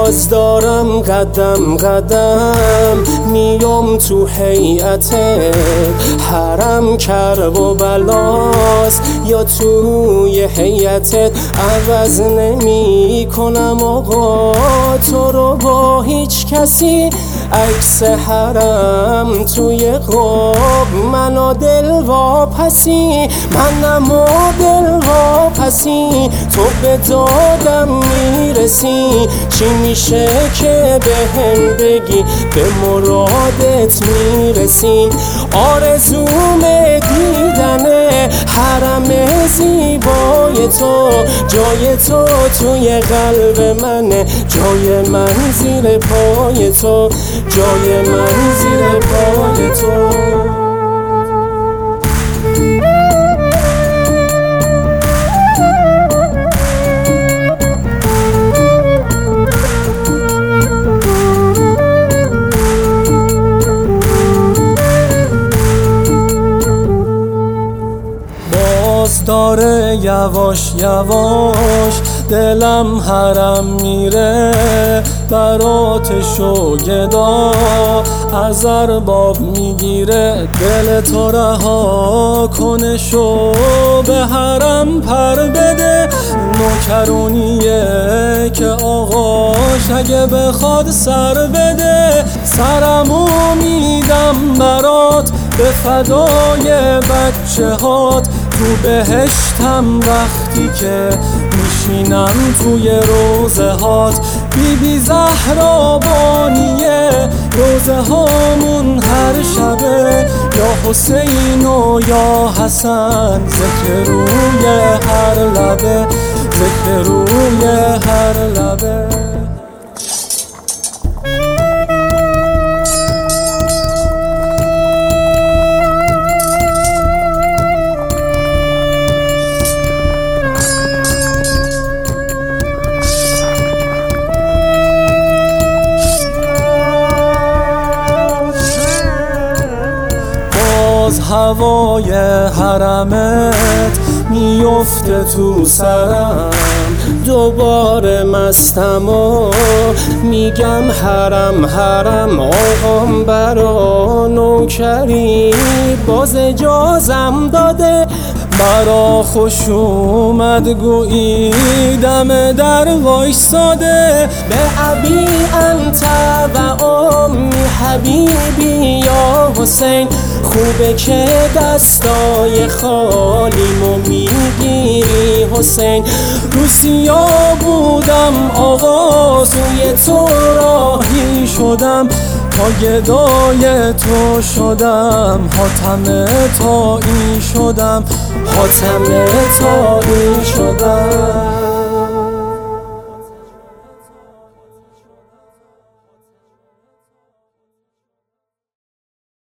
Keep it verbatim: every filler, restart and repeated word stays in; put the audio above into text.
باز دارم قدم قدم میام تو هیئت حرم، کرب و بلاست یا توی هیئتت عوض نمی کنم آقا تو رو با هیچ کسی. عکس حرم توی قاب منو دل واپسی، منم و دل واپسی، تو به دادم میرسی. چی میشه که به هم بگی به مرادت میرسی؟ آرزوم دیدن حرم زیبای تو، جای تو توی قلب منه، جای من زیر پای تو، جای من زیر پای تو. باز داره یواش یواش دلم حرم میره، براتش و گدا از ارباب میگیره. دل تو رها کنه شو به حرم پر بده، نوکرونیه که آقاش اگه بخواد سر بده. سرمو میدم برات به فدای بچه هات، تو بهشتم وقتی که میشینم توی روزه هات. بی بی زهرا بانیه روزه هامون هر شبه، یا حسین و یا حسن ذکر روی هر لبه، ذکر روی هر لبه. هوای حرمت میفته تو سرم، دوباره مستم و میگم حرم حرم. آقام برا نوکری باز اجازم داده، برا خوش اومد گویی دم در وایساده. به ابی انت و امی حبیبی یا حسین، خوبه که دستای خالیمو میگیری حسین. روسیا بودم آوازوی تو راهی شدم، تا گدای تو شدم حاتم تایی شدم، حاتم تایی شدم.